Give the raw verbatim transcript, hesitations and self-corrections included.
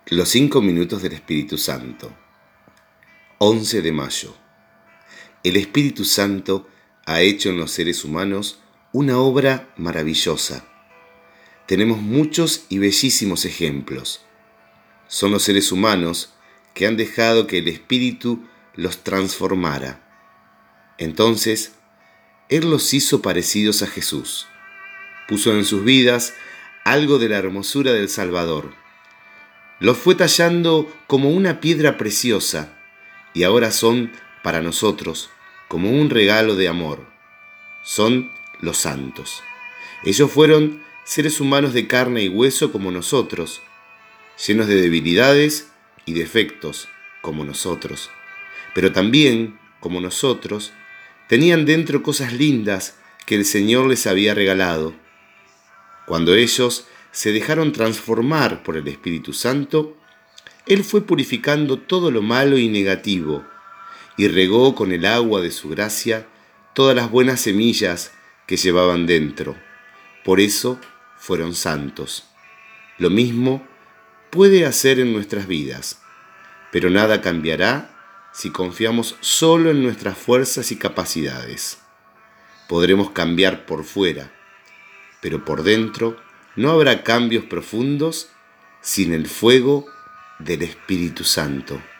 Los cinco minutos del Espíritu Santo. once de mayo. El Espíritu Santo ha hecho en los seres humanos una obra maravillosa. Tenemos muchos y bellísimos ejemplos. Son los seres humanos que han dejado que el Espíritu los transformara. Entonces, Él los hizo parecidos a Jesús. Puso en sus vidas algo de la hermosura del Salvador. Los fue tallando como una piedra preciosa y ahora son para nosotros como un regalo de amor. Son los santos. Ellos fueron seres humanos de carne y hueso como nosotros, llenos de debilidades y defectos como nosotros, pero también, como nosotros, tenían dentro cosas lindas que el Señor les había regalado. Cuando ellos se dejaron transformar por el Espíritu Santo, Él fue purificando todo lo malo y negativo y regó con el agua de su gracia todas las buenas semillas que llevaban dentro. Por eso fueron santos. Lo mismo puede hacer en nuestras vidas, pero nada cambiará si confiamos solo en nuestras fuerzas y capacidades. Podremos cambiar por fuera, pero por dentro no habrá cambios profundos sin el fuego del Espíritu Santo.